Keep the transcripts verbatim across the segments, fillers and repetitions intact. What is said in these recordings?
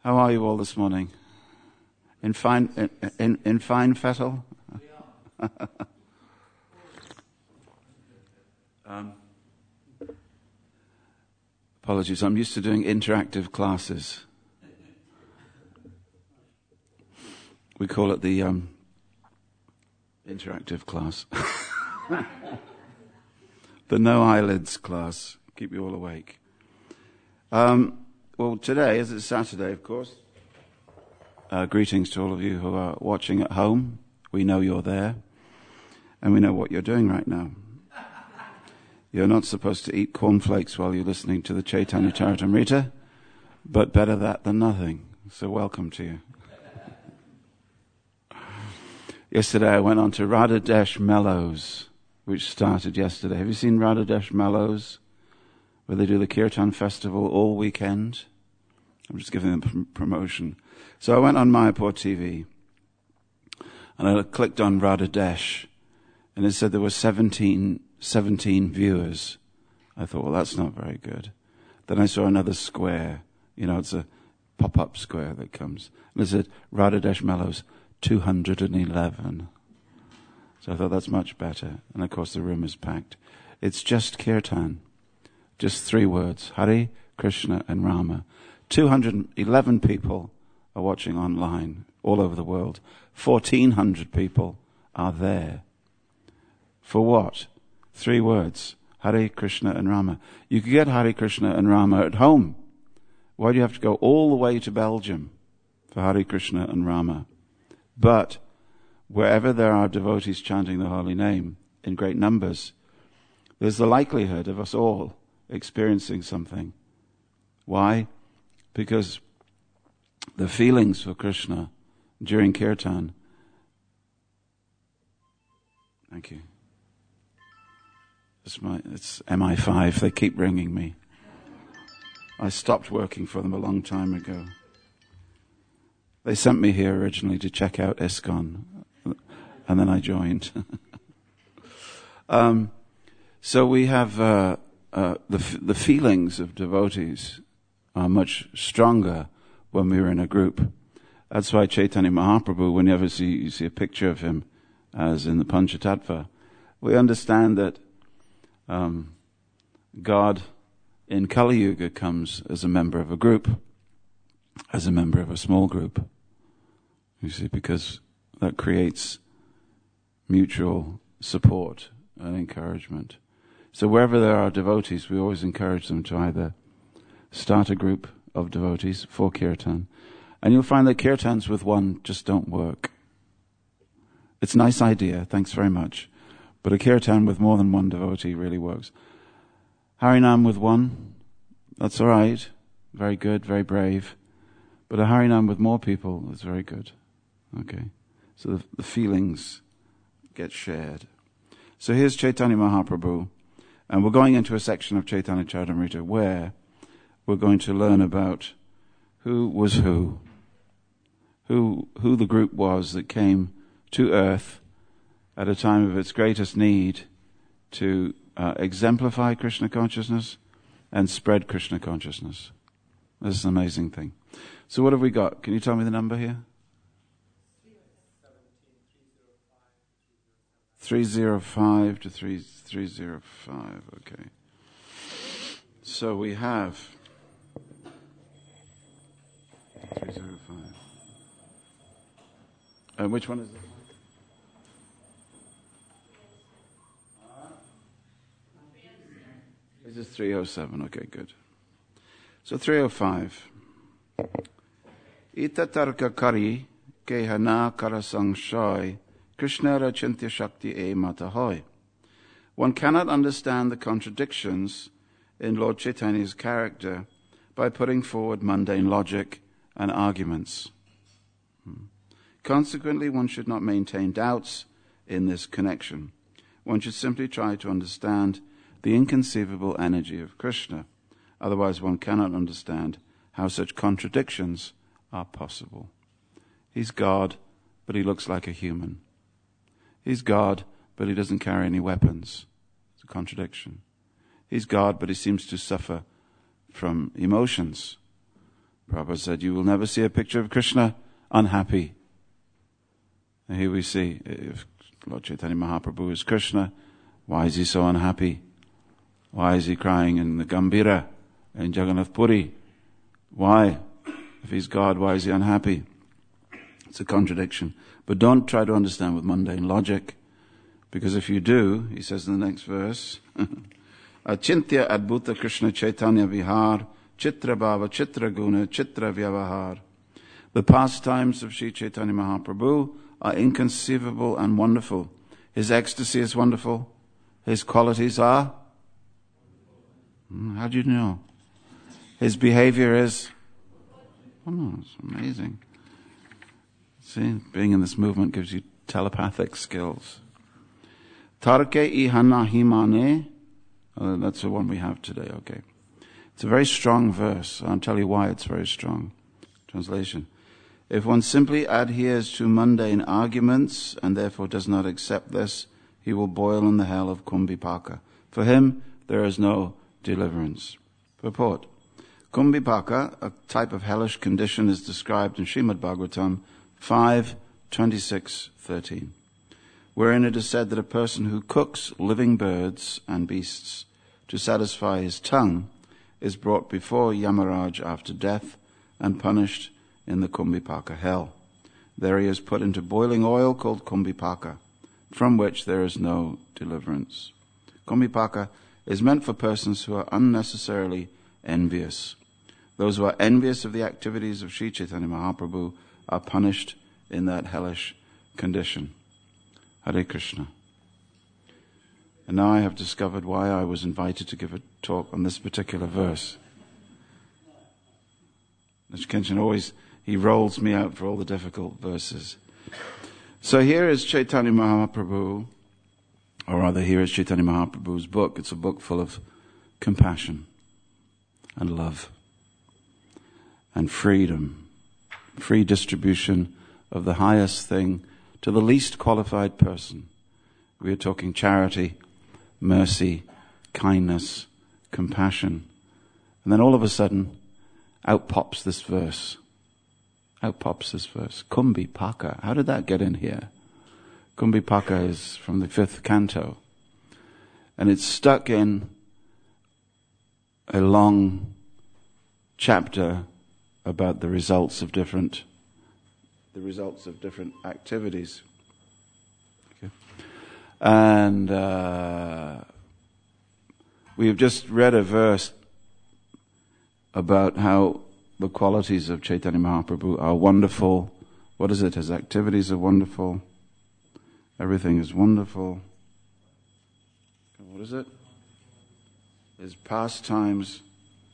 How are you all this morning? In fine, in, in, in fine fettle? um, apologies, I'm used to doing interactive classes. We call it the um, interactive class. The no eyelids class. Keep you all awake. Um, well, today, as it's Saturday, of course, uh, greetings to all of you who are watching at home. We know you're there, and we know what you're doing right now. You're not supposed to eat cornflakes while you're listening to the Chaitanya Charitamrita, but better that than nothing. So welcome to you. Yesterday I went on to Radha Desh Mellows, which started yesterday. Have you seen Radha Desh Mellows, where they do the Kirtan Festival all weekend? I'm just giving them pr- promotion. So I went on Mayapur T V, and I clicked on Radha Desh, and it said there were seventeen, seventeen viewers. I thought, well, that's not very good. Then I saw another square. You know, it's a pop-up square that comes. And it said, Radha Desh Mellows, two hundred eleven. So I thought that's much better. And of course the room is packed. It's just Kirtan. Just three words. Hare, Krishna and Rama. two hundred eleven people are watching online all over the world. fourteen hundred people are there. For what? Three words. Hare, Krishna and Rama. You could get Hare, Krishna and Rama at home. Why do you have to go all the way to Belgium for Hare, Krishna and Rama? But wherever there are devotees chanting the holy name in great numbers, there's the likelihood of us all experiencing something. Why? Because the feelings for Krishna during Kirtan. Thank you. It's my, it's M I five. They keep ringing me. I stopped working for them a long time ago. They sent me here originally to check out ISKCON, and then I joined. um, so we have uh, uh, the f- the feelings of devotees are much stronger when we're in a group. That's why Chaitanya Mahaprabhu, whenever you see, you see a picture of him, as in the Panchatattva, we understand that um, God in Kali Yuga comes as a member of a group, as a member of a small group. You see, because that creates mutual support and encouragement. So wherever there are devotees, we always encourage them to either start a group of devotees for Kirtan. And you'll find that Kirtans with one just don't work. It's a nice idea, thanks very much. But a Kirtan with more than one devotee really works. Harinam with one, that's all right. Very good, very brave. But a Harinam with more people is very good. Okay. So the, the feelings get shared. So here's Chaitanya Mahaprabhu. And we're going into a section of Chaitanya Charitamrita where we're going to learn about who was who. Who, who the group was that came to earth at a time of its greatest need to uh, exemplify Krishna consciousness and spread Krishna consciousness. This is an amazing thing. So what have we got? Can you tell me the number here? three oh five to three oh five, okay. So we have three oh five. And which one is it? This is three oh seven, okay, good. So three oh five. Ita tarka kari ke hana karasang shoy Krishna rachintya shakti e matahoy. One cannot understand the contradictions in Lord Chaitanya's character by putting forward mundane logic and arguments. Hmm. Consequently, one should not maintain doubts in this connection. One should simply try to understand the inconceivable energy of Krishna. Otherwise, one cannot understand how such contradictions are possible. He's God, but he looks like a human. He's God, but he doesn't carry any weapons. It's a contradiction. He's God, but he seems to suffer from emotions. Prabhupada said, you will never see a picture of Krishna unhappy. And here we see, if Lord Chaitanya Mahaprabhu is Krishna, why is he so unhappy? Why is he crying in the Gambhira, in Jagannath Puri? Why? If he's God, why is he unhappy? It's a contradiction. But don't try to understand with mundane logic, because if you do, he says in the next verse, Achintya Adbhuta Krishna Chaitanya Vihar, Chitra Bhava, Chitra Guna, Chitra Vyavahar. The pastimes of Sri Chaitanya Mahaprabhu are inconceivable and wonderful. His ecstasy is wonderful. His qualities are? How do you know? His behavior is? Oh, it's amazing. See, being in this movement gives you telepathic skills. Tarke ihana himane. Oh, that's the one we have today, okay. It's a very strong verse. I'll tell you why it's very strong. Translation. If one simply adheres to mundane arguments and therefore does not accept this, he will boil in the hell of Kumbhipaka. For him, there is no deliverance. Purport. Kumbhipaka, a type of hellish condition, is described in Srimad Bhagavatam five twenty-six thirteen, wherein it is said that a person who cooks living birds and beasts to satisfy his tongue is brought before Yamaraj after death and punished in the Kumbhipaka hell. There he is put into boiling oil called Kumbhipaka, from which there is no deliverance. Kumbhipaka is meant for persons who are unnecessarily envious. Those who are envious of the activities of Sri Chaitanya Mahaprabhu are punished in that hellish condition. Hare Krishna. And now I have discovered why I was invited to give a talk on this particular verse. Mister Kenshin always, he rolls me out for all the difficult verses. So here is Chaitanya Mahaprabhu, or rather here is Chaitanya Mahaprabhu's book. It's a book full of compassion and love and freedom, free distribution of the highest thing to the least qualified person. We are talking charity, mercy, kindness, compassion. And then all of a sudden, out pops this verse. Out pops this verse. Kumbhipaka. How did that get in here? Kumbhipaka is from the fifth canto. And it's stuck in a long chapter about the results of different the results of different activities. Okay. And uh, we've just read a verse about how the qualities of Chaitanya Mahaprabhu are wonderful. What is it? His activities are wonderful. Everything is wonderful. What is it? His pastimes.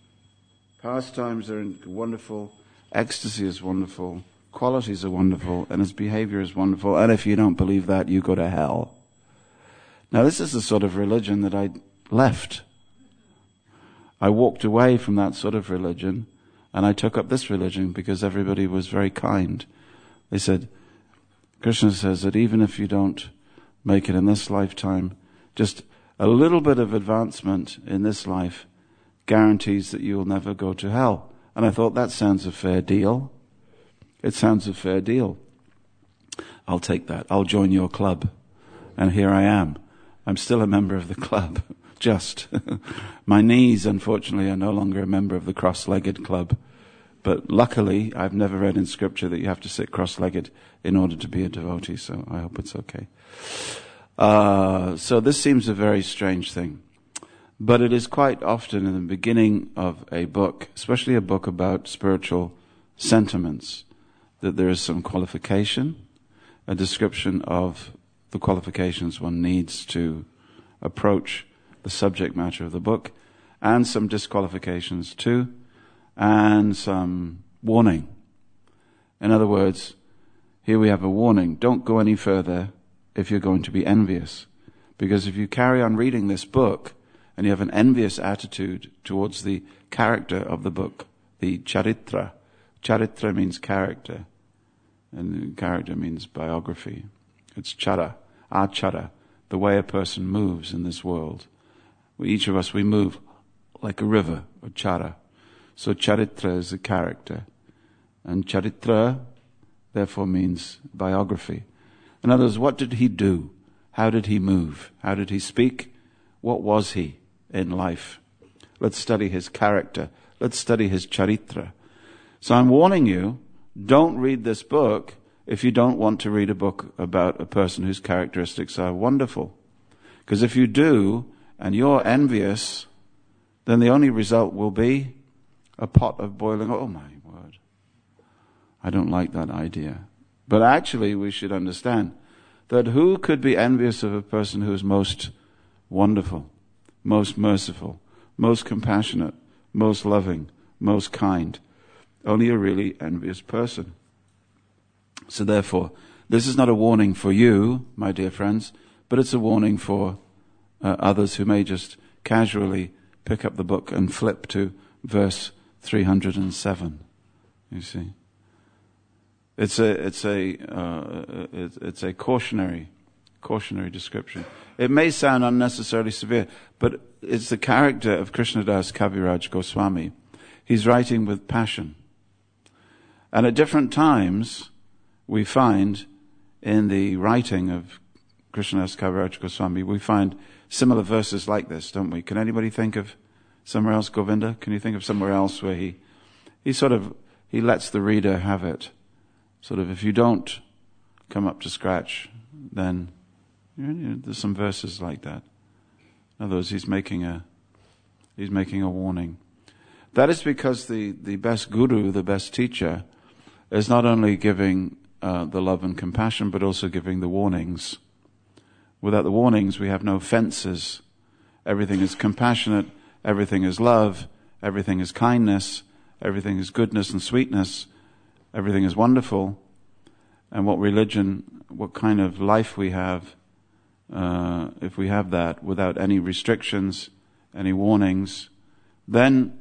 Pastimes are wonderful. Ecstasy is wonderful. Qualities are wonderful. And his behavior is wonderful. And if you don't believe that, you go to hell. Now this is the sort of religion that I left. I walked away from that sort of religion and I took up this religion because everybody was very kind. They said, Krishna says that even if you don't make it in this lifetime, just a little bit of advancement in this life guarantees that you will never go to hell. And I thought, that sounds a fair deal. It sounds a fair deal. I'll take that. I'll join your club. And here I am. I'm still a member of the club. Just. My knees, unfortunately, are no longer a member of the cross-legged club. But luckily, I've never read in scripture that you have to sit cross-legged in order to be a devotee, so I hope it's okay. Uh, so this seems a very strange thing. But it is quite often in the beginning of a book, especially a book about spiritual sentiments, that there is some qualification, a description of the qualifications one needs to approach the subject matter of the book, and some disqualifications too, and some warning. In other words, here we have a warning. Don't go any further if you're going to be envious. Because if you carry on reading this book, and you have an envious attitude towards the character of the book, the charitra. Charitra means character, and character means biography. It's chara, achara, the way a person moves in this world. We, each of us, we move like a river, or chara. So charitra is a character. And charitra, therefore, means biography. In other words, what did he do? How did he move? How did he speak? What was he in life? Let's study his character. Let's study his charitra. So I'm warning you, don't read this book if you don't want to read a book about a person whose characteristics are wonderful. Because if you do, and you're envious, then the only result will be a pot of boiling. Oh my word. I don't like that idea. But actually we should understand that who could be envious of a person who is most wonderful, most merciful, most compassionate, most loving, most kind? Only a really envious person. So therefore, this is not a warning for you, my dear friends, but it's a warning for uh, others who may just casually pick up the book and flip to verse three hundred seven. You see, it's a it's a uh, it's, it's a cautionary cautionary description. It may sound unnecessarily severe, but it's the character of Krishnadas Kaviraj Goswami. He's writing with passion, and at different times we find in the writing of Krishnadas Kaviraj Goswami, we find similar verses like this, don't we? Can anybody think of somewhere else, Govinda? Can you think of somewhere else where he, he sort of, he lets the reader have it? Sort of, if you don't come up to scratch, then you know, there's some verses like that. In other words, he's making a, he's making a warning. That is because the, the best guru, the best teacher, is not only giving uh, the love and compassion, but also giving the warnings. Without the warnings, we have no fences. Everything is compassionate, everything is love, everything is kindness, everything is goodness and sweetness, everything is wonderful. And what religion, what kind of life we have, uh, if we have that without any restrictions, any warnings, then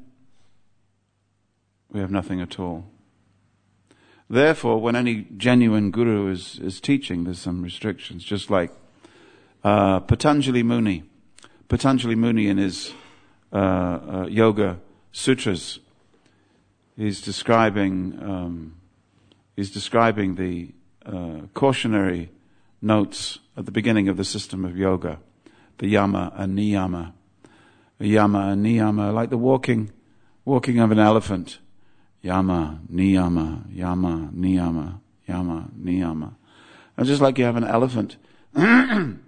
we have nothing at all. Therefore, when any genuine guru is, is teaching, there's some restrictions, just like uh, Patanjali Muni. Patanjali Muni in his uh, uh, Yoga Sutras, he's describing um, he's describing the uh, cautionary notes at the beginning of the system of yoga, the yama and niyama. The yama and niyama, like the walking walking of an elephant. Yama, niyama, yama, niyama, yama, niyama. And just like you have an elephant, and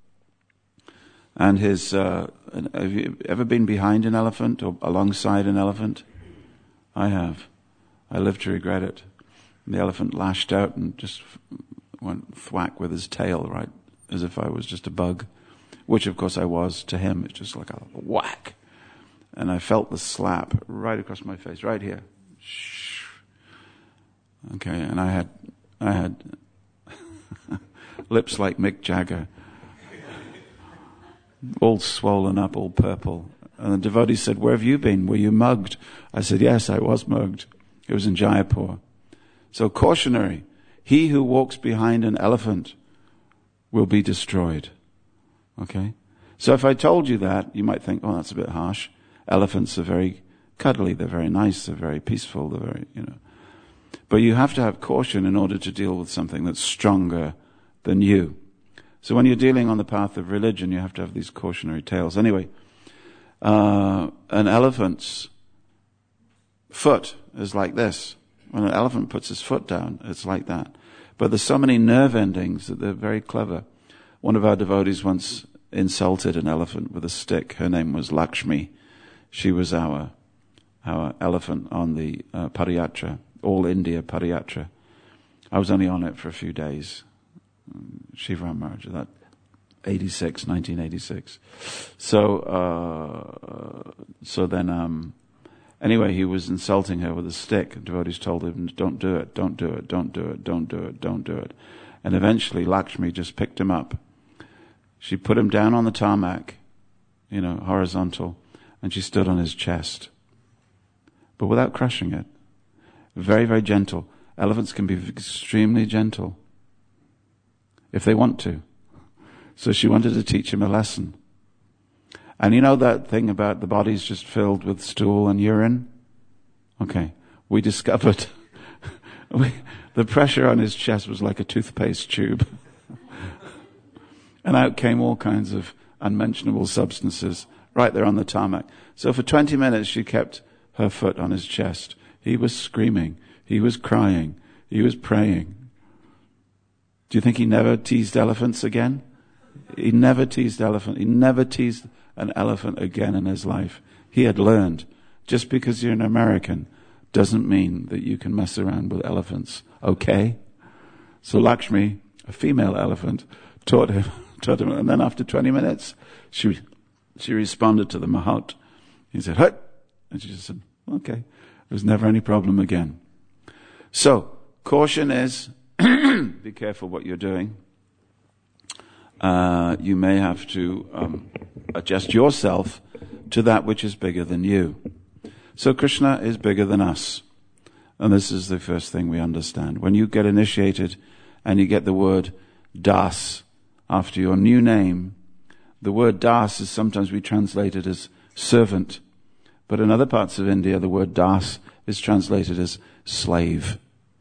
his, uh, have you ever been behind an elephant or alongside an elephant? I have. I live to regret it. And the elephant lashed out and just went thwack with his tail, right, as if I was just a bug, which of course I was to him. It's just like a whack. And I felt the slap right across my face, right here. Okay, and I had, I had lips like Mick Jagger, all swollen up, all purple. And the devotee said, "Where have you been? Were you mugged?" I said, "Yes, I was mugged. It was in Jaipur." So cautionary: he who walks behind an elephant will be destroyed. Okay, so if I told you that, you might think, "Oh, that's a bit harsh." Elephants are very cuddly, they're very nice, they're very peaceful, they're very, you know. But you have to have caution in order to deal with something that's stronger than you. So when you're dealing on the path of religion, you have to have these cautionary tales. Anyway, uh, an elephant's foot is like this. When an elephant puts his foot down, it's like that. But there's so many nerve endings that they're very clever. One of our devotees once insulted an elephant with a stick. Her name was Lakshmi. She was our our elephant on the uh, Pariyatra, All India Pariyatra. I was only on it for a few days. Shiva Maharaj, that eighty-six, nineteen eighty-six. So, uh, so then, um, anyway, he was insulting her with a stick. Devotees told him, "Don't do it, don't do it, don't do it, don't do it, don't do it." And eventually, Lakshmi just picked him up. She put him down on the tarmac, you know, horizontal, and she stood on his chest, but without crushing it. Very, very gentle. Elephants can be extremely gentle if they want to. So she wanted to teach him a lesson. And you know that thing about the body's just filled with stool and urine? Okay. We discovered we, the pressure on his chest was like a toothpaste tube. And out came all kinds of unmentionable substances right there on the tarmac. So for twenty minutes she kept her foot on his chest. He was screaming. He was crying. He was praying. Do you think he never teased elephants again? He never teased elephant. He never teased an elephant again in his life. He had learned, just because you're an American doesn't mean that you can mess around with elephants. Okay? So Lakshmi, a female elephant, taught him, taught him, and then after twenty minutes, she she responded to the Mahat. He said, "Hut," and she just said, "Okay." There was never any problem again. So, caution is, be careful what you're doing. Uh, you may have to um, adjust yourself to that which is bigger than you. So Krishna is bigger than us. And this is the first thing we understand. When you get initiated and you get the word Das after your new name, the word Das is sometimes we translate it as servant. But in other parts of India, the word Das is translated as slave.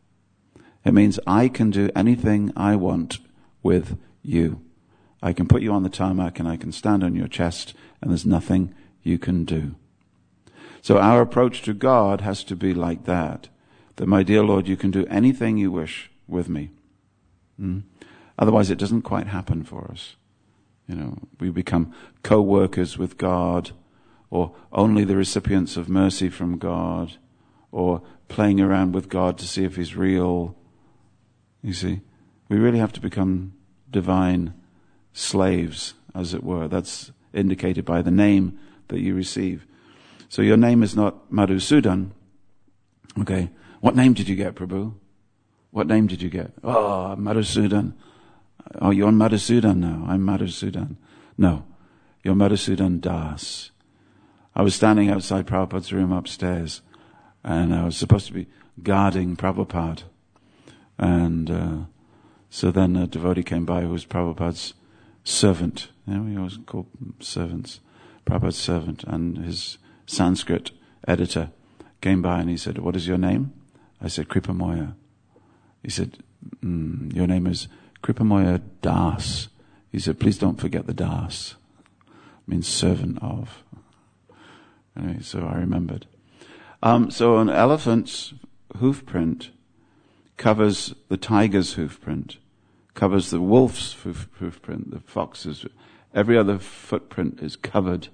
It means I can do anything I want with you. I can put you on the tarmac and I can stand on your chest and there's nothing you can do. So our approach to God has to be like that. That, my dear Lord, you can do anything you wish with me. Mm? Otherwise it doesn't quite happen for us. You know, we become co-workers with God, or only the recipients of mercy from God, or playing around with God to see if he's real. You see, we really have to become divine slaves, as it were. That's indicated by the name that you receive. So your name is not Madhusudan. Okay. What name did you get, Prabhu? What name did you get? Oh, Madhusudan. Oh, you're Madhusudan now. I'm Madhusudan. No, you're Madhusudan Das. I was standing outside Prabhupada's room upstairs, and I was supposed to be guarding Prabhupada. And uh, so then a devotee came by who was Prabhupada's servant. You know, we always call servants. Prabhupada's servant. And his Sanskrit editor came by and he said, "What is your name?" I said, "Kripamoya." He said, mm, "Your name is Kripamoya Das." He said, "Please don't forget the Das." It means servant of. Anyway, so I remembered. Um, so an elephant's hoof print covers the tiger's hoof print, covers the wolf's hoof, hoof print, the fox's. Every other footprint is covered.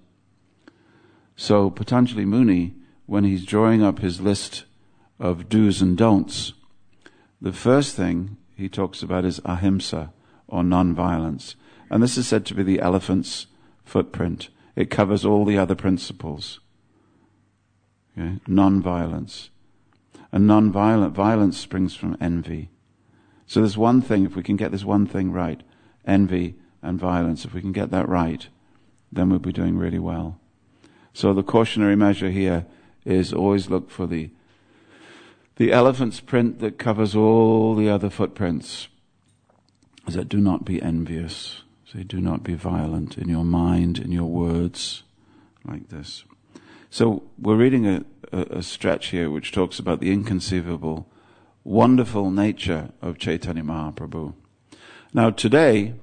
So Patanjali Muni, when he's drawing up his list of do's and don'ts, the first thing he talks about is ahimsa, or non-violence. And this is said to be the elephant's footprint. It covers all the other principles. Okay? Non-violence. And non-violent violence springs from envy. So there's one thing, if we can get this one thing right, envy and violence, if we can get that right, then we'll be doing really well. So the cautionary measure here is always look for the the elephant's print that covers all the other footprints. Is that do not be envious. Say, do not be violent in your mind, in your words, like this. So we're reading a, a, a stretch here which talks about the inconceivable, wonderful nature of Chaitanya Mahaprabhu. Now today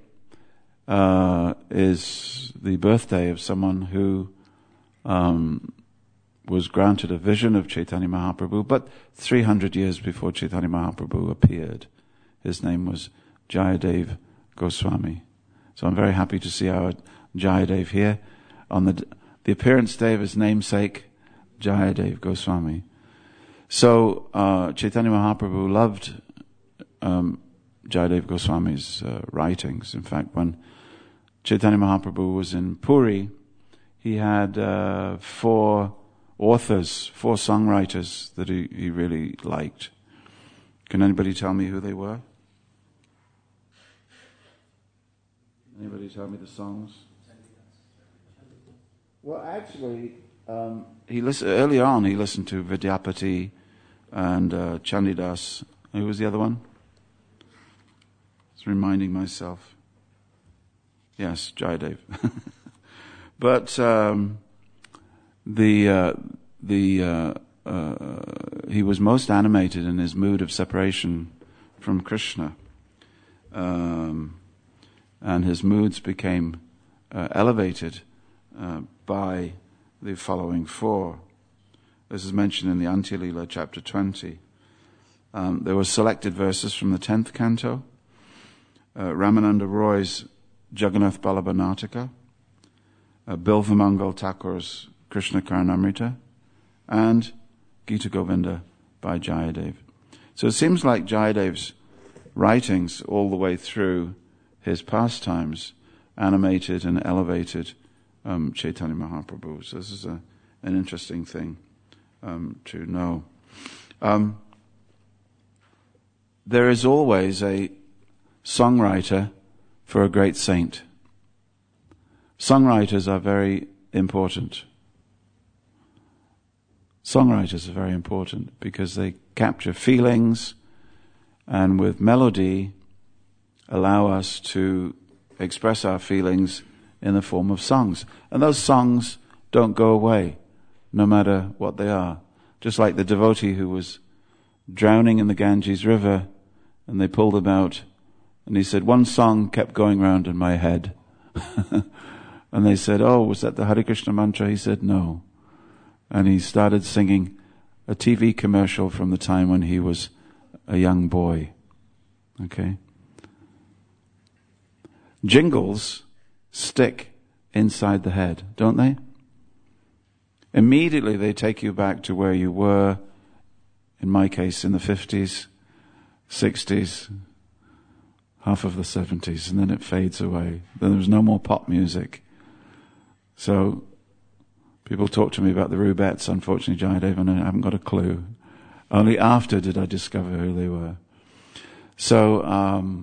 uh, is the birthday of someone who um, was granted a vision of Chaitanya Mahaprabhu, but three hundred years before Chaitanya Mahaprabhu appeared. His name was Jayadev Goswami. So I'm very happy to see our Jayadev here on the the appearance day of his namesake, Jayadev Goswami. So uh, Chaitanya Mahaprabhu loved um, Jayadev Goswami's uh, writings. In fact, when Chaitanya Mahaprabhu was in Puri, he had uh, four authors, four songwriters that he, he really liked. Can anybody tell me who they were? Anybody tell me the songs? Well, actually, um, he listened, early on he listened to Vidyapati and uh, Chandidas. Who was the other one? Just reminding myself. Yes, Jayadev. But um, the uh, the uh, uh, he was most animated in his mood of separation from Krishna. Um, and his moods became uh, elevated uh, by the following four. This is mentioned in the Antya-lila, chapter twenty. Um, there were selected verses from the tenth canto, uh, Ramananda Roy's Jagannath Ballabha Nataka, uh, Bilvamangal Thakur's Krishna Karnamrita, and Gita Govinda by Jayadev. So it seems like Jayadev's writings all the way through his pastimes animated and elevated um, Chaitanya Mahaprabhu. So this is a, an interesting thing um, to know. Um, there is always a songwriter for a great saint. Songwriters are very important. Songwriters are very important because they capture feelings and with melody allow us to express our feelings in the form of songs. And those songs don't go away, no matter what they are. Just like the devotee who was drowning in the Ganges River and they pulled him out and he said, one song kept going round in my head. And they said, oh, was that the Hare Krishna mantra? He said, no. And he started singing a T V commercial from the time when he was a young boy. Okay? Jingles stick inside the head, don't they? Immediately they take you back to where you were, in my case, in the fifties, sixties, half of the seventies, and then it fades away. Then there's no more pop music. So people talk to me about the Rubettes. Unfortunately, Jayadev, and I haven't got a clue. Only after did I discover who they were. So um,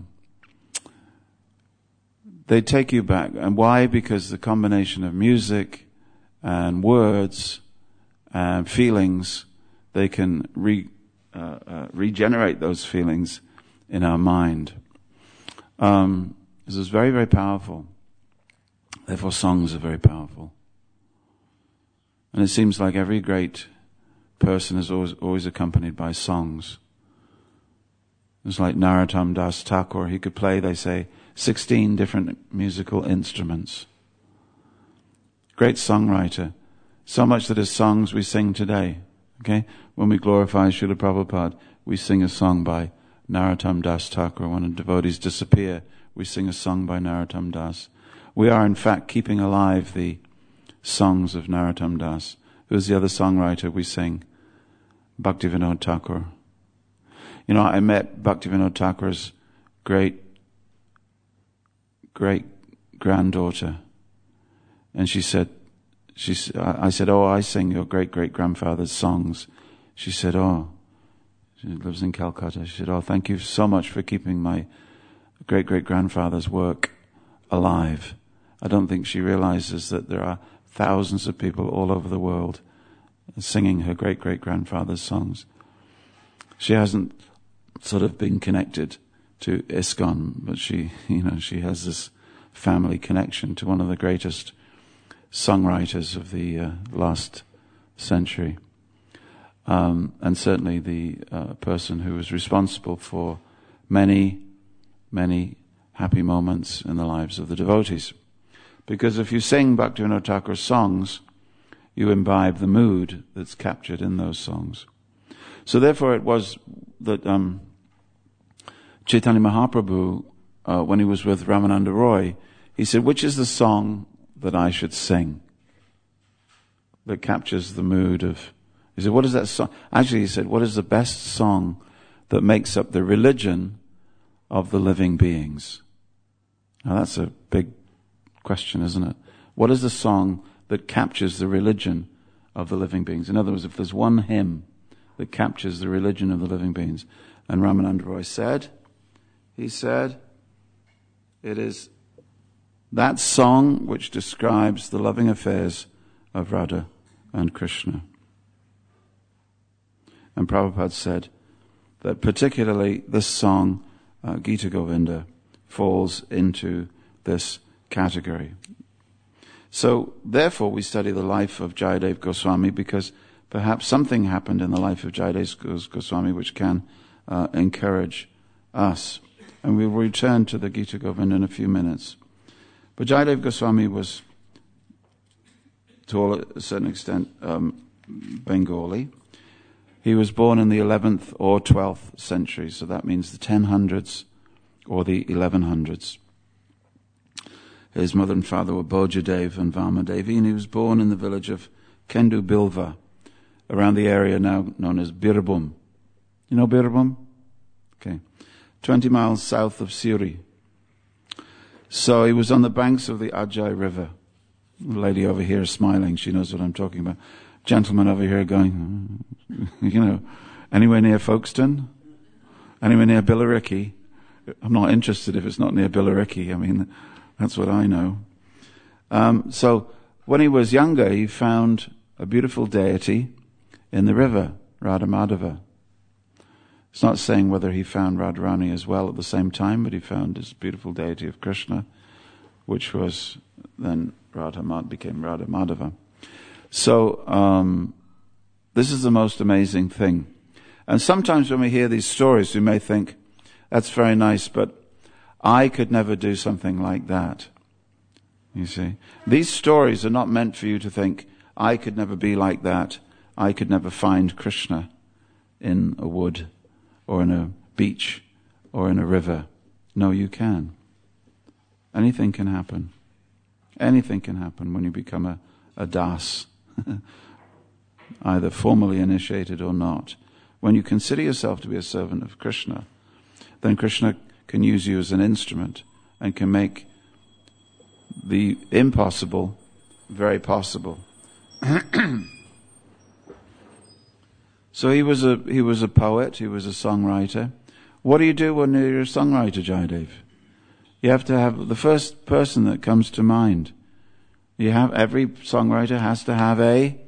they take you back. And why? Because the combination of music and words and feelings, they can re, uh, uh, regenerate those feelings in our mind. Um, this is very, very powerful. Therefore, songs are very powerful. And it seems like every great person is always, always accompanied by songs. It's like Narottam Das Thakur. He could play, they say, sixteen different musical instruments. Great songwriter. So much that his songs we sing today. Okay? When we glorify Srila Prabhupada, we sing a song by Narottam Das Thakur. When devotees disappear, we sing a song by Narottam Das. We are in fact keeping alive the songs of Narottam Das. Who's the other songwriter we sing? Bhaktivinoda Thakur. You know, I met Bhaktivinoda Thakur's great, great granddaughter. And she said, she, I said, oh, I sing your great great grandfather's songs. She said, oh, she lives in Calcutta. She said, oh, thank you so much for keeping my great great grandfather's work alive. I don't think she realizes that there are thousands of people all over the world singing her great great grandfather's songs. She hasn't sort of been connected to ISKCON, but she, you know, she has this family connection to one of the greatest songwriters of the uh, last century. Um, and certainly the uh, person who was responsible for many, many happy moments in the lives of the devotees. Because if you sing Bhaktivinoda Thakur's songs, you imbibe the mood that's captured in those songs. So therefore it was that um, Chaitanya Mahaprabhu, uh, when he was with Ramananda Roy, he said, which is the song that I should sing that captures the mood of... He said, what is that song? Actually, he said, what is the best song that makes up the religion of the living beings? Now that's a big question, isn't it? What is the song that captures the religion of the living beings? In other words, if there's one hymn that captures the religion of the living beings, and Ramananda Roy said, he said, it is that song which describes the loving affairs of Radha and Krishna. And Prabhupada said that particularly this song, uh, Gita Govinda, falls into this category. So, therefore, we study the life of Jayadev Goswami because perhaps something happened in the life of Jayadev Goswami which can uh, encourage us. And we will return to the Gita Govinda in a few minutes. But Jayadev Goswami was, to a certain extent, um, Bengali. He was born in the eleventh or twelfth century, so that means the ten hundreds or the eleven hundreds. His mother and father were Bojadev and Vamadevi, and he was born in the village of Kendu Bilva, around the area now known as Birbhum. You know Birbhum? Okay. twenty miles south of Siri. So he was on the banks of the Ajay River. The lady over here is smiling. She knows what I'm talking about. Gentleman over here going, you know, anywhere near Folkestone? Anywhere near Billericay? I'm not interested if it's not near Billericay. I mean, that's what I know. Um, so when he was younger, he found a beautiful deity in the river, Radha Madhava. It's not saying whether he found Radharani as well at the same time, but he found this beautiful deity of Krishna, which was then Radha Madhava, became Radha Madhava. So um, this is the most amazing thing. And sometimes when we hear these stories, we may think, that's very nice, but I could never do something like that. You see, these stories are not meant for you to think, I could never be like that. I could never find Krishna in a wood or in a beach or in a river. No, you can. Anything can happen. Anything can happen when you become a, a das, either formally initiated or not. When you consider yourself to be a servant of Krishna, then Krishna can use you as an instrument and can make the impossible very possible. So he was a he was a poet, he was a songwriter. What do you do when you're a songwriter, Jayadev? You have to have the first person that comes to mind. You have every songwriter has to have a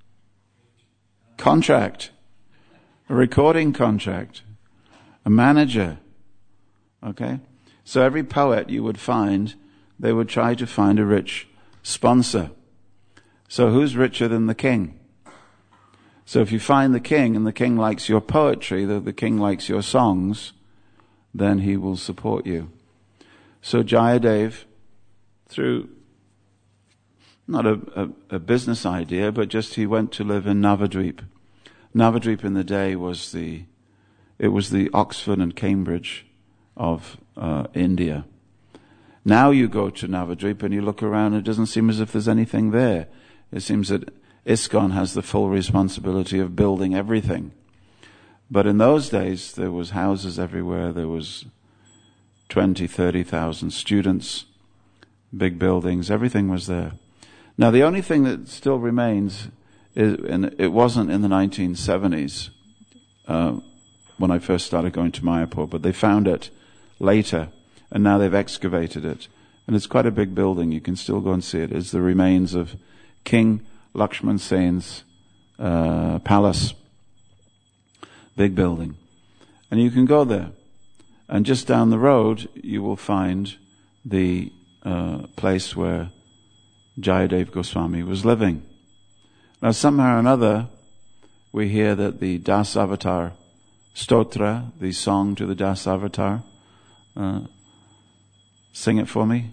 contract, a recording contract, a manager. Okay? So every poet you would find, they would try to find a rich sponsor. So who's richer than the king? So if you find the king and the king likes your poetry, the, the king likes your songs, then he will support you. So Jayadev, through not a, a, a business idea, but just he went to live in Navadvip. Navadvip in the day was the, it was the Oxford and Cambridge of uh, India. Now you go to Navadvip and you look around, it doesn't seem as if there's anything there. It seems that ISKCON has the full responsibility of building everything. But in those days, there was houses everywhere, there was twenty, thirty thousand students, big buildings, everything was there. Now the only thing that still remains, is, and it wasn't in the nineteen seventies, uh, when I first started going to Mayapur, but they found it later, and now they've excavated it. And it's quite a big building, you can still go and see it. It's the remains of King Lakshman Sen's uh, palace, big building. And you can go there. And just down the road, you will find the uh, place where Jayadev Goswami was living. Now somehow or another, we hear that the Das Avatar Stotra, the song to the Das Avatar, uh, sing it for me.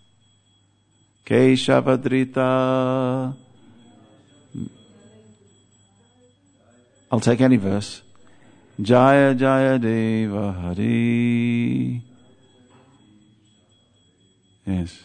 Keshavadrita. I'll take any verse. Jaya Jaya Deva Hari. Yes.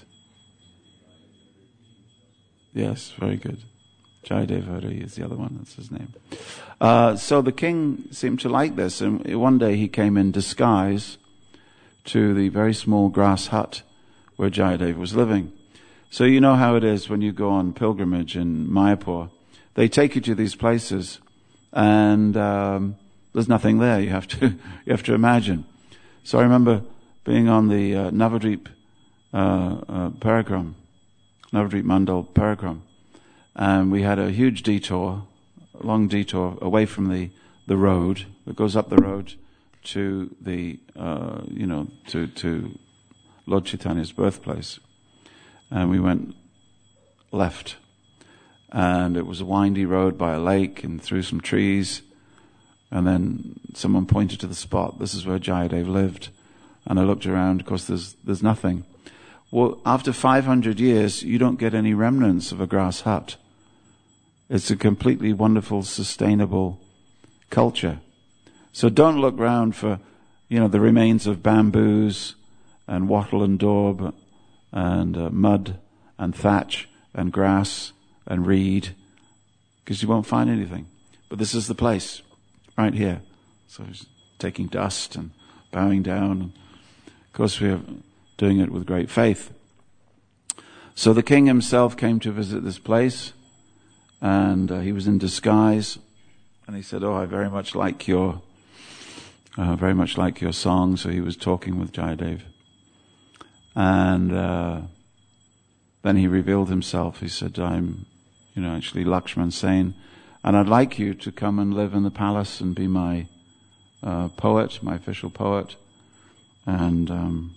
Yes, very good. Jaya Deva Hari is the other one, that's his name. Uh, so the king seemed to like this, and one day he came in disguise to the very small grass hut where Jayadev was living. So you know how it is when you go on pilgrimage in Mayapur. They take you to these places and um, there's nothing there. You have to you have to imagine. So I remember being on the uh, Navadvip uh, uh, Parikram, Navadvip Mandal Parikram, and we had a huge detour, a long detour away from the, the road that goes up the road to the uh, you know to to Lord Chaitanya's birthplace, and we went left, and it was a windy road by a lake and through some trees. And then someone pointed to the spot. This is where Jayadev lived. And I looked around. Of course, there's there's nothing. Well, after five hundred years, you don't get any remnants of a grass hut. It's a completely wonderful, sustainable culture. So don't look round for, you know, the remains of bamboos and wattle and daub and uh, mud and thatch and grass and reed, because you won't find anything. But this is the place, right here. So he's taking dust and bowing down. And of course, we are doing it with great faith. So the king himself came to visit this place, and uh, he was in disguise, and he said, "Oh, I very much like your, uh, very much like your song." So he was talking with Jayadev, and uh, then he revealed himself. He said, "I'm, you know, actually Lakshman Sen, and I'd like you to come and live in the palace and be my uh, poet, my official poet." And um,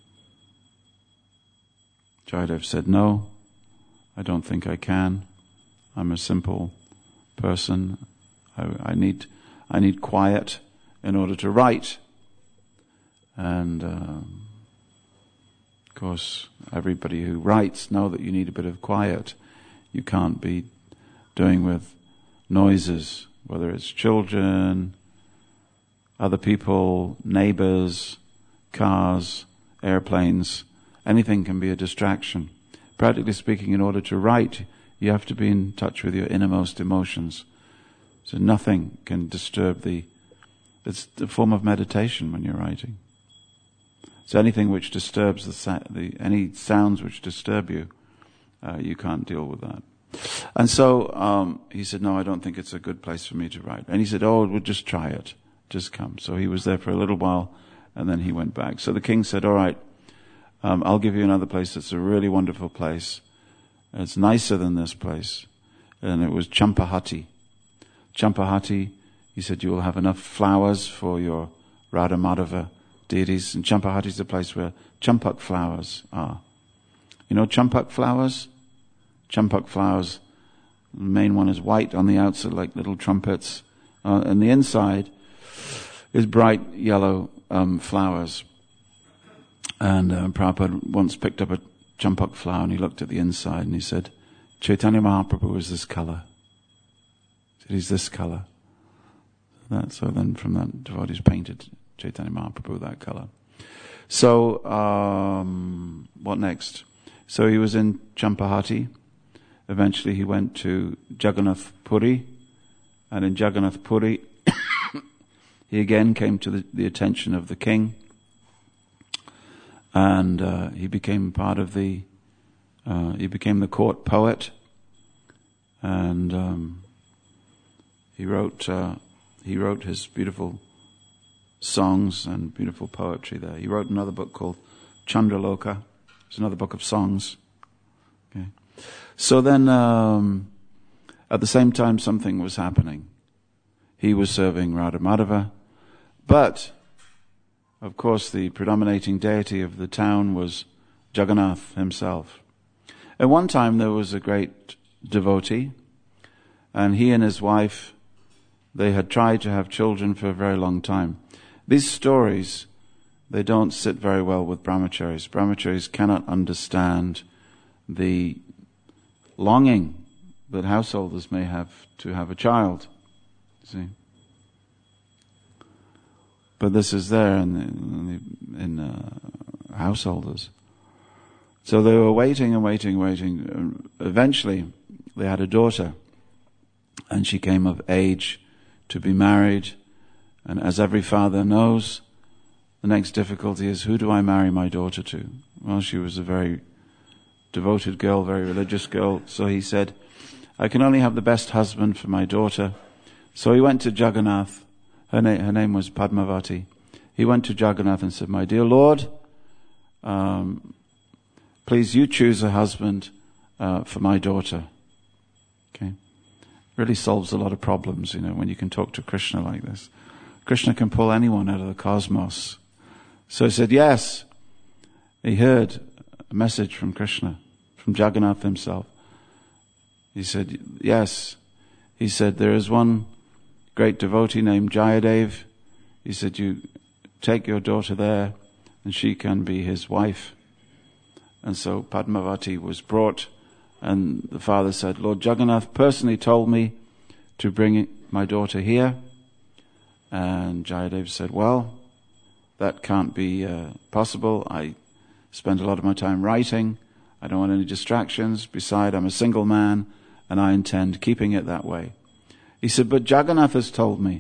Jayadev said, "No, I don't think I can. I'm a simple person. I, I need, I need quiet in order to write." And uh, of course, everybody who writes know that you need a bit of quiet. You can't be doing with noises, whether it's children, other people, neighbors, cars, airplanes. Anything can be a distraction. Practically speaking, in order to write, you have to be in touch with your innermost emotions. So nothing can disturb the... It's a form of meditation when you're writing. So anything which disturbs the... the any sounds which disturb you, uh, you can't deal with that. And so um, he said, "No, I don't think it's a good place for me to write." And he said, "Oh, we'll just try it. Just come." So he was there for a little while, and then he went back. So the king said, "All right, um, I'll give you another place that's a really wonderful place. It's nicer than this place." And it was Champahati. Champahati, he said, "You will have enough flowers for your Radha Madhava deities." And Champahati is the place where champak flowers are. You know champak flowers? Champak flowers, the main one is white on the outside, like little trumpets. Uh, and the inside is bright yellow um, flowers. And uh, Prabhupada once picked up a champak flower and he looked at the inside and he said, "Chaitanya Mahaprabhu is this color." He said, "He's this color." That, so then from that, devotees painted Chaitanya Mahaprabhu that color. So, um, what next? So he was in Champahati. Eventually he went to Jagannath Puri. And in Jagannath Puri, he again came to the, the attention of the king. And uh, he became part of the, uh, he became the court poet. And um, he wrote, uh, he wrote his beautiful songs and beautiful poetry there. He wrote another book called Chandraloka. It's another book of songs. Okay. So then, um, at the same time, something was happening. He was serving Radha Madhava, but, of course, the predominating deity of the town was Jagannath himself. At one time, there was a great devotee, and he and his wife, they had tried to have children for a very long time. These stories, they don't sit very well with brahmacharis. Brahmacharis cannot understand the longing that householders may have to have a child. See? But this is there in, the, in uh, householders. So they were waiting and waiting and waiting. Eventually, they had a daughter, and she came of age to be married. And as every father knows, the next difficulty is, who do I marry my daughter to? Well, she was a very devoted girl, very religious girl. So he said, "I can only have the best husband for my daughter." So he went to Jagannath. Her, na- her name was Padmavati. He went to Jagannath and said, "My dear Lord, um, please you choose a husband uh, for my daughter." Okay, really solves a lot of problems, you know, when you can talk to Krishna like this. Krishna can pull anyone out of the cosmos. So he said, yes. He heard a message from Krishna, from Jagannath himself. He said, yes. He said, there is one great devotee named Jayadev. He said, you take your daughter there and she can be his wife. And so Padmavati was brought, and the father said, Lord Jagannath personally told me to bring my daughter here. And Jayadev said, well, that can't be uh, possible. I spend a lot of my time writing. I don't want any distractions. Besides, I'm a single man, and I intend keeping it that way. He said, but Jagannath has told me.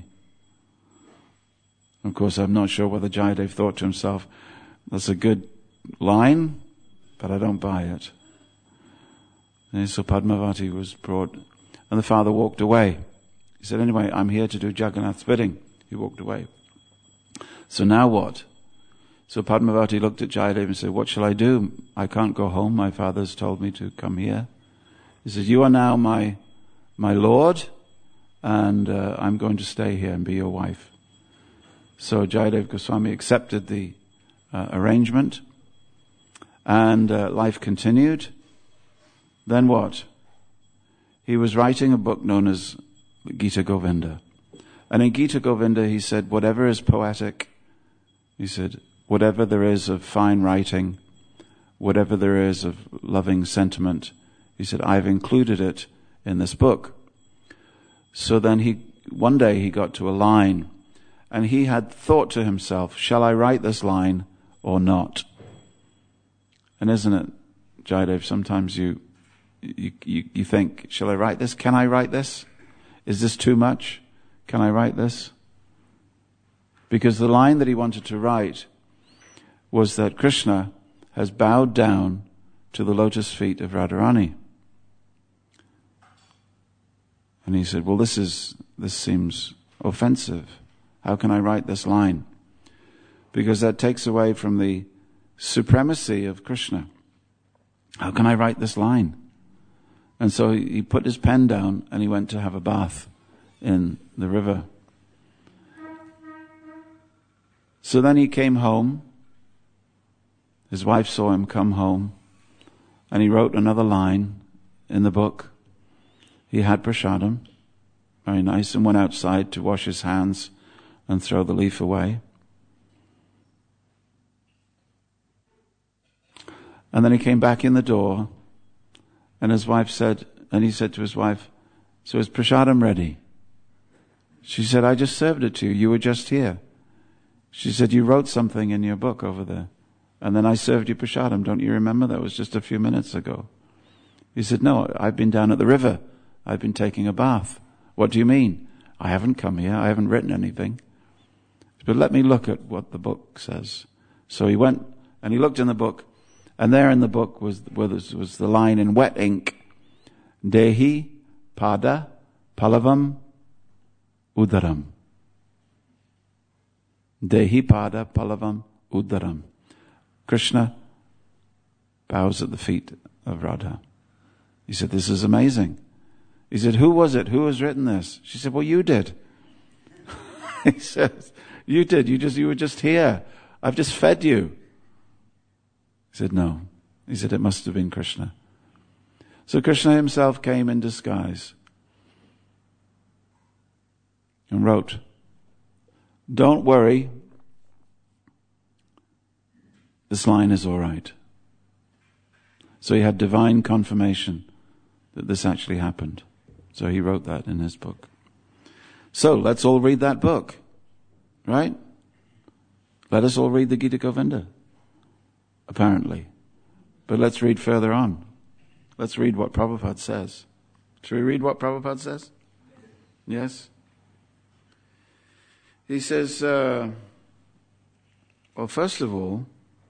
Of course, I'm not sure whether Jayadev thought to himself, that's a good line, but I don't buy it. And so Padmavati was brought, and the father walked away. He said, anyway, I'm here to do Jagannath's bidding. He walked away. So now what? So Padmavati looked at Jayadev and said, what shall I do? I can't go home. My father's told me to come here. He said, you are now my my lord, and uh, I'm going to stay here and be your wife. So Jayadev Goswami accepted the uh, arrangement, and uh, life continued. Then what? He was writing a book known as Gita Govinda. And in Gita Govinda he said, whatever is poetic, he said, whatever there is of fine writing, whatever there is of loving sentiment, he said, I've included it in this book. So then he, one day he got to a line, and he had thought to himself, shall I write this line or not? And isn't it, Jayadev, sometimes you, you, you, you think, shall I write this? Can I write this? Is this too much? Can I write this? Because the line that he wanted to write was that Krishna has bowed down to the lotus feet of Radharani. And he said, well, this is, this seems offensive. How can I write this line? Because that takes away from the supremacy of Krishna. How can I write this line? And so he put his pen down and he went to have a bath in the river. So then he came home. His wife saw him come home, and he wrote another line in the book. He had prasadam, very nice, and went outside to wash his hands and throw the leaf away. And then he came back in the door, and his wife said, and he said to his wife, so is prasadam ready? She said, I just served it to you. You were just here. She said, you wrote something in your book over there. And then I served you prasadam. Don't you remember? That was just a few minutes ago. He said, no, I've been down at the river. I've been taking a bath. What do you mean? I haven't come here. I haven't written anything. But let me look at what the book says. So he went and he looked in the book. And there in the book was, was, was the line in wet ink. Dehi pada palavam udaram. Dehi pada palavam udaram. Krishna bows at the feet of Radha. He said, this is amazing. He said, who was it? Who has written this? She said, well, you did. He said, you did. You just, you were just here. I've just fed you. He said, no. He said, it must have been Krishna. So Krishna himself came in disguise and wrote, don't worry. This line is all right. So he had divine confirmation that this actually happened. So he wrote that in his book. So let's all read that book, right? Let us all read the Gita Govinda, apparently. But let's read further on. Let's read what Prabhupada says. Should we read what Prabhupada says? Yes? He says, uh, well, first of all,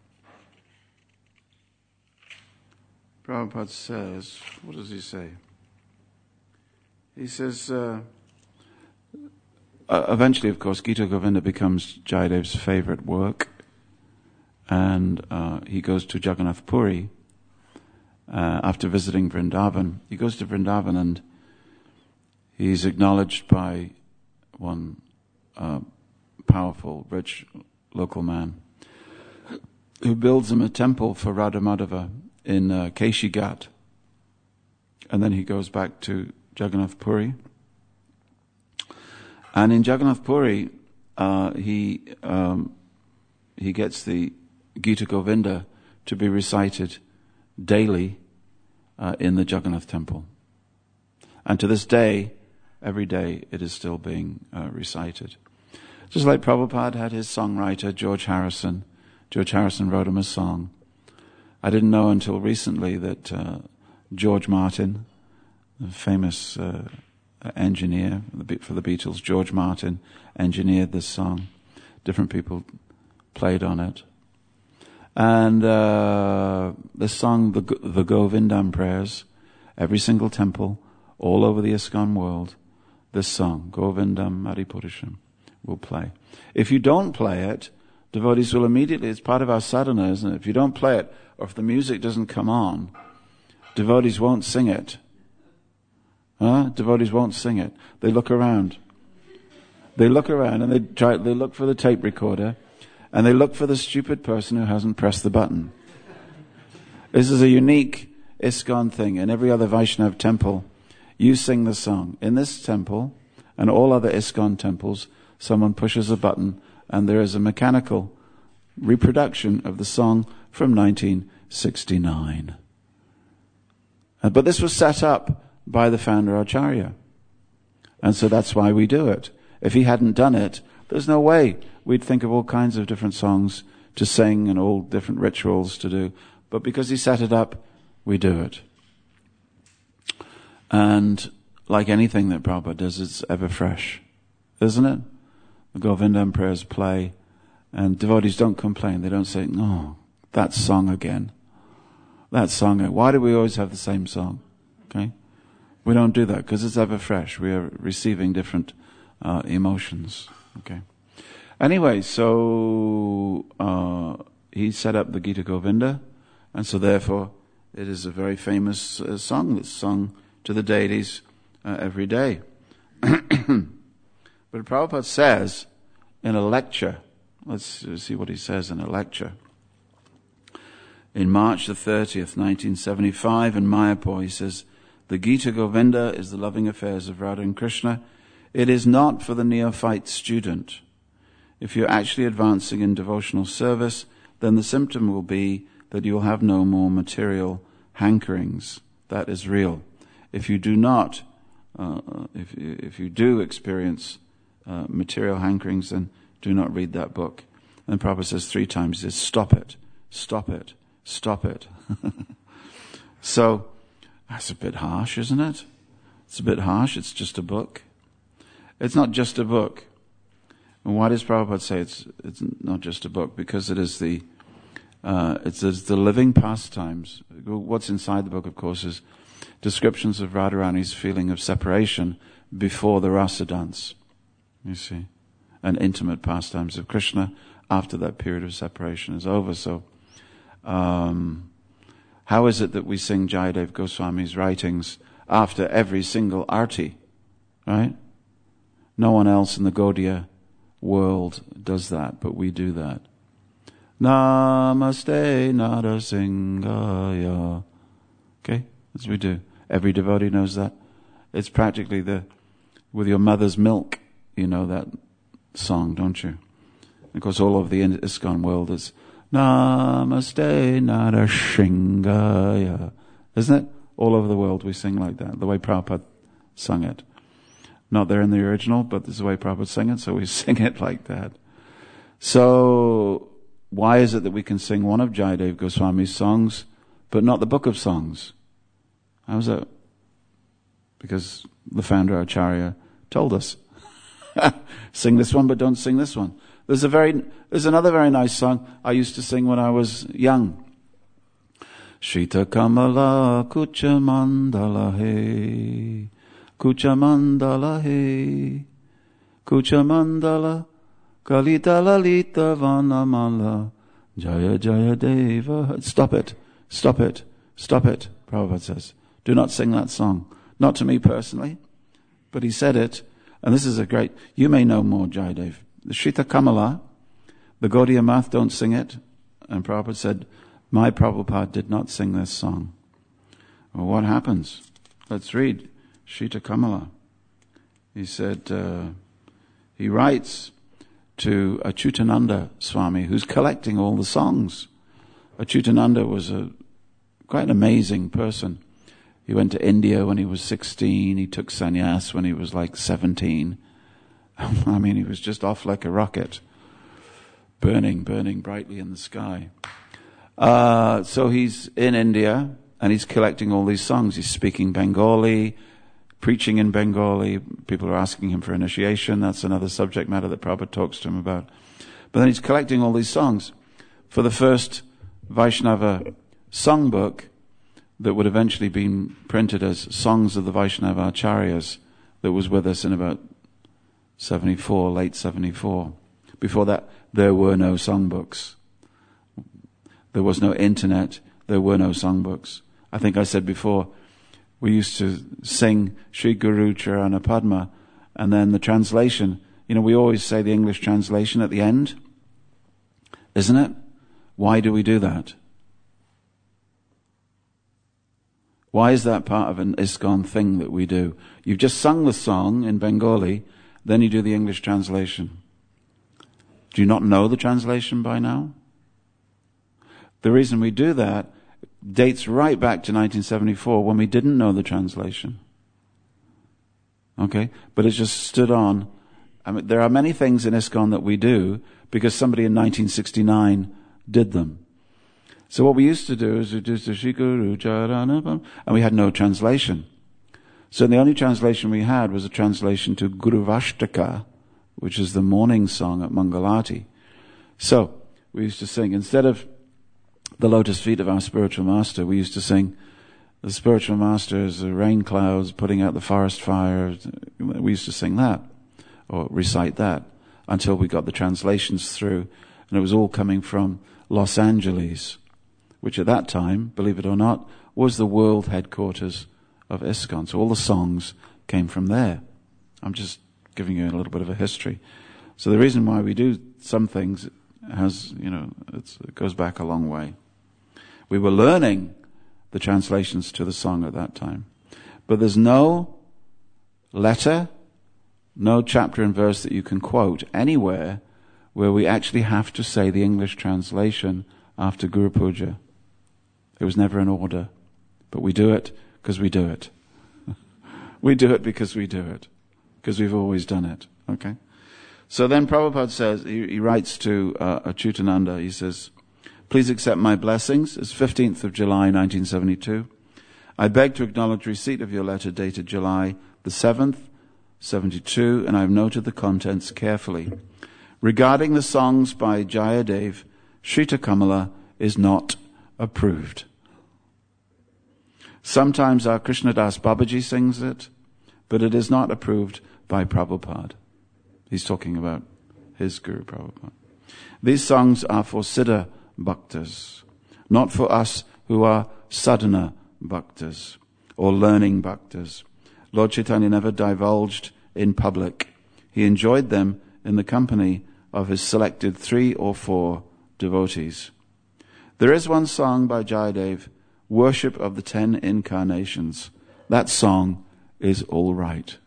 Prabhupada says, what does he say? He says, uh, uh, eventually, of course, Gita Govinda becomes Jayadev's favorite work, and uh, he goes to Jagannath Puri uh, after visiting Vrindavan. He goes to Vrindavan and he's acknowledged by one uh, powerful, rich local man who builds him a temple for Radha Madhava in uh, Keshi Ghat. and then he goes back to Jagannath Puri. And in Jagannath Puri, uh, he um, he gets the Gita Govinda to be recited daily uh, in the Jagannath temple. And to this day, every day, it is still being uh, recited. Just like Prabhupada had his songwriter, George Harrison. George Harrison wrote him a song. I didn't know until recently that uh, George Martin, the famous uh, engineer for the Beatles, George Martin, engineered this song. Different people played on it. And uh, this song, the, the Govindam prayers, every single temple, all over the ISKCON world, this song, Govindam Maripurusham, will play. If you don't play it, devotees will immediately, it's part of our sadhana, isn't it? If you don't play it, or if the music doesn't come on, devotees won't sing it. Huh? Devotees won't sing it. They look around. They look around and they try, they look for the tape recorder, and they look for the stupid person who hasn't pressed the button. This is a unique ISKCON thing. In every other Vaishnav temple, you sing the song. In this temple, and all other ISKCON temples, someone pushes a button, and there is a mechanical reproduction of the song from nineteen sixty-nine. Uh, but this was set up by the founder Acharya. And so that's why we do it. If he hadn't done it, there's no way we'd think of all kinds of different songs to sing and all different rituals to do. But because he set it up, we do it. And like anything that Prabhupada does, it's ever fresh, isn't it? The Govindam prayers play, and devotees don't complain. They don't say, "Oh, that song again. That song. Why do we always have the same song?" Okay? We don't do that because it's ever fresh. We are receiving different uh, emotions. Okay. Anyway, so uh, he set up the Gita Govinda, and so therefore it is a very famous uh, song that's sung to the deities uh, every day. But Prabhupada says in a lecture, let's see what he says in a lecture. In March the thirtieth, nineteen seventy-five, in Mayapur, he says, "The Gita Govinda is the loving affairs of Radha and Krishna. It is not for the neophyte student. If you're actually advancing in devotional service, then the symptom will be that you will have no more material hankerings. That is real. If you do not, uh, if if you do experience uh, material hankerings, then do not read that book." And Prabhupada says three times, he says, "Stop it, stop it, stop it." So, that's a bit harsh, isn't it? It's a bit harsh. It's just a book. It's not just a book. And why does Prabhupada say it's it's not just a book? Because it is the uh, it's, it's the living pastimes. What's inside the book, of course, is descriptions of Radharani's feeling of separation before the rasa dance. You see, and intimate pastimes of Krishna after that period of separation is over. So, um, how is it that we sing Jayadev Goswami's writings after every single arti, right? No one else in the Gaudiya world does that, but we do that. Namaste Narasingaya. Okay, as we do. Every devotee knows that. It's practically the, with your mother's milk, you know that song, don't you? Of course, all over the ISKCON world is Namaste Narasingaya. Isn't it? All over the world we sing like that, the way Prabhupada sung it. Not there in the original, but this is the way Prabhupada sang it, so we sing it like that. So, why is it that we can sing one of Jayadev Goswami's songs, but not the book of songs? How's that? Because the founder Acharya told us. Sing this one, but don't sing this one. There's a very, there's another very nice song I used to sing when I was young. Shita Kamala Kucha Mandala He, Kucha Mandala He, Kucha Mandala Kalita Lalita Vanamala Jaya Jaya Deva. Stop it, stop it, stop it, Prabhupada says. Do not sing that song. Not to me personally, but he said it, and this is a great, you may know more, Jayadev. The Shita Kamala, the Gaudiya Math don't sing it, and Prabhupada said, my Prabhupada did not sing this song. Well, what happens? Let's read Shrita Kamala. He said, uh, he writes to Achyutananda Swami, who's collecting all the songs. Achyutananda was a quite an amazing person. He went to India when he was sixteen. He took sannyas when he was like seventeen. I mean, he was just off like a rocket, burning, burning brightly in the sky. Uh, so he's in India, and he's collecting all these songs. He's speaking Bengali, preaching in Bengali. People are asking him for initiation. That's another subject matter that Prabhupada talks to him about. But then he's collecting all these songs for the first Vaishnava songbook that would eventually be printed as Songs of the Vaishnava Acharyas, that was with us in about seventy-four, late seventy-four. Before that, there were no songbooks. There was no internet. There were no songbooks. I think I said before, we used to sing Sri Guru Charana Padma, and then the translation, you know, we always say the English translation at the end, isn't it? Why do we do that? Why is that part of an ISKCON thing that we do? You've just sung the song in Bengali, then you do the English translation. Do you not know the translation by now? The reason we do that dates right back to nineteen seventy-four, when we didn't know the translation. Okay? But it's just stood on. I mean, there are many things in ISKCON that we do because somebody in nineteen sixty-nine did them. So what we used to do is we do Sri Guru Charana, and we had no translation. So the only translation we had was a translation to Guru Vashtaka, which is the morning song at Mangalati. So we used to sing, instead of the lotus feet of our spiritual master, we used to sing, the spiritual master is the rain clouds putting out the forest fire. We used to sing that, or recite that, until we got the translations through, and it was all coming from Los Angeles, which at that time, believe it or not, was the world headquarters of ISKCON. So all the songs came from there. I'm just giving you a little bit of a history. So the reason why we do some things has, you know, it's, it goes back a long way. We were learning the translations to the song at that time. But there's no letter, no chapter and verse that you can quote anywhere where we actually have to say the English translation after Guru Puja. It was never an order. But we do it because we do it. We do it because we do it. Because we've always done it. Okay? So then Prabhupada says, he, he writes to uh, Achyutananda, he says, please accept my blessings. It's fifteenth of July, nineteen seventy-two. I beg to acknowledge receipt of your letter dated July the seventh, seventy-two, and I've noted the contents carefully. Regarding the songs by Jayadev, Shrita Kamala is not approved. Sometimes our Krishnadas Babaji sings it, but it is not approved by Prabhupada. He's talking about his Guru Prabhupada. These songs are for Siddha Bhaktas, not for us who are sadhana Bhaktas or learning Bhaktas. Lord Chaitanya never divulged in public. He enjoyed them in the company of his selected three or four devotees. There is one song by Jayadev, Worship of the Ten Incarnations. That song is all right.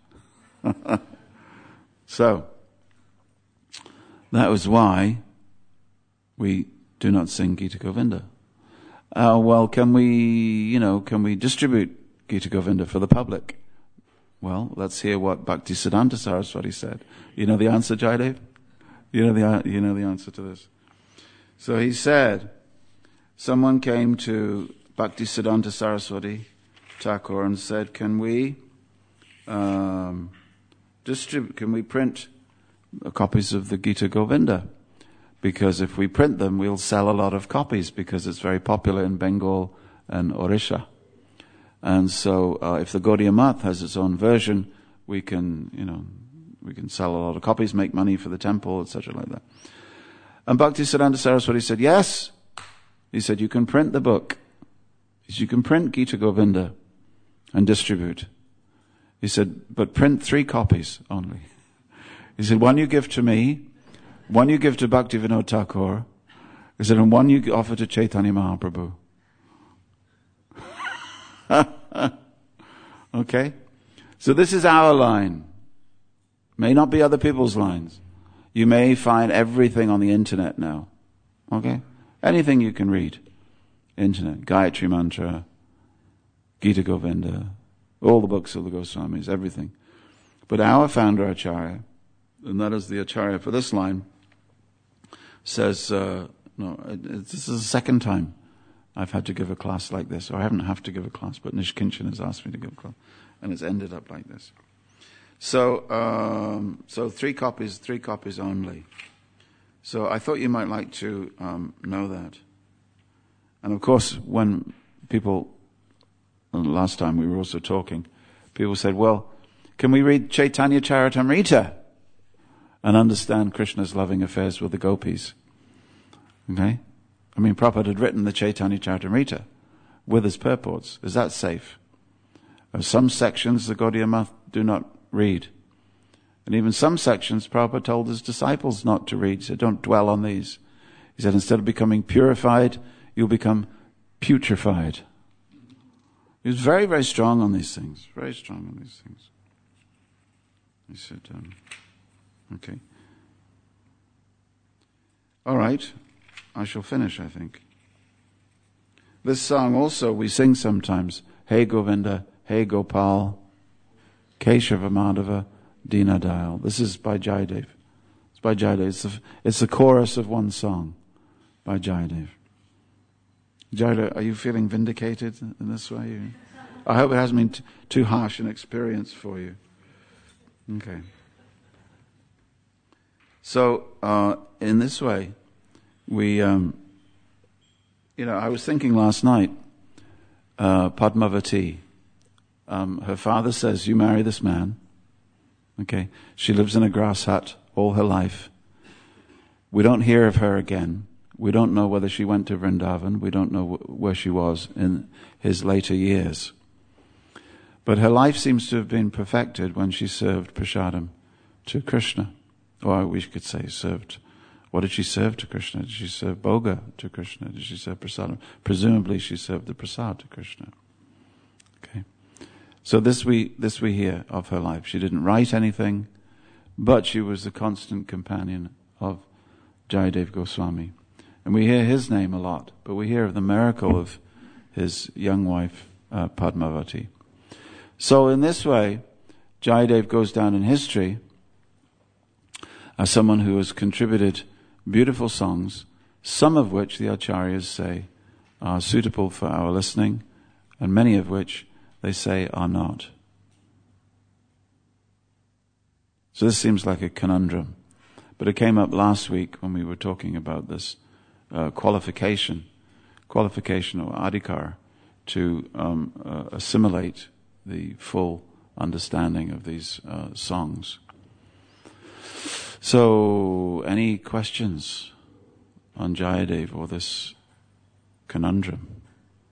So, that was why we do not sing Gita Govinda. Uh, well, can we, you know, can we distribute Gita Govinda for the public? Well, let's hear what Bhaktisiddhanta Saraswati said. You know the answer, Jayadev? You know the, you know the answer to this. So he said, someone came to Bhaktisiddhanta Saraswati Thakur and said, can we um, distribute, can we print copies of the Gita Govinda? Because if we print them, we'll sell a lot of copies because it's very popular in Bengal and Orissa. And so uh, if the Gaudiya Math has its own version, we can, you know, we can sell a lot of copies, make money for the temple, et cetera like that. And Bhaktisiddhanta Saraswati said, yes. He said, you can print the book. He said, you can print Gita Govinda and distribute. He said, but print three copies only. He said, one you give to me, one you give to Bhaktivinoda Thakur. He said, and one you offer to Chaitanya Mahaprabhu. Okay? So this is our line. May not be other people's lines. You may find everything on the internet now. Okay? Anything you can read. Internet. Gayatri Mantra. Gita Govinda. All the books of the Goswamis. Everything. But our founder Acharya, and that is the Acharya for this line, says, uh, no, it, it, this is the second time I've had to give a class like this. Or I haven't have to give a class, but Nishkinchan has asked me to give a class. And it's ended up like this. So, um, so three copies, three copies only. So I thought you might like to um, know that. And of course, when people, last time we were also talking, people said, well, can we read Chaitanya Charitamrita and understand Krishna's loving affairs with the gopis? Okay? I mean, Prabhupada had written the Chaitanya Charitamrita with his purports. Is that safe? Some sections the Gaudiya Math do not read. And even some sections Prabhupada told his disciples not to read. He said, don't dwell on these. He said, instead of becoming purified, you'll become putrefied. He was very, very strong on these things. Very strong on these things. He said, um, okay. All right. I shall finish, I think. This song also we sing sometimes. Hey Govinda, Hey Gopal, Keshava Madhava, Dina Dayal. This is by Jayadev. It's by Jayadev. It's the, it's the chorus of one song by Jayadev. Jayadev, are you feeling vindicated in this way? I hope it hasn't been t- too harsh an experience for you. Okay. So, uh, in this way, we, um, you know, I was thinking last night, uh, Padmavati, um, her father says, you marry this man. Okay. She lives in a grass hut all her life. We don't hear of her again. We don't know whether she went to Vrindavan. We don't know wh- where she was in his later years. But her life seems to have been perfected when she served prasadam to Krishna. Or we could say served. What did she serve to Krishna? Did she serve bhoga to Krishna? Did she serve prasadam? Presumably she served the prasad to Krishna. Okay. So this we this we hear of her life. She didn't write anything, but she was the constant companion of Jayadev Goswami. And we hear his name a lot, but we hear of the miracle of his young wife, uh, Padmavati. So in this way, Jayadev goes down in history as someone who has contributed beautiful songs, some of which the acharyas say are suitable for our listening, and many of which they say are not. So this seems like a conundrum. But it came up last week when we were talking about this uh, qualification, qualification or adhikar to um, uh, assimilate the full understanding of these uh, songs. So, any questions on Jayadev or this conundrum?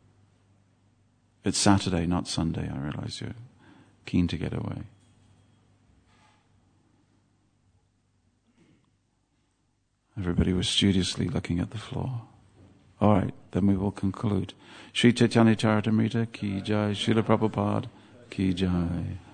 It's Saturday, not Sunday. I realize you're keen to get away. Everybody was studiously looking at the floor. All right, then we will conclude. Shri Chaitanya Charitamrita ki jai, Srila Prabhupada ki jai.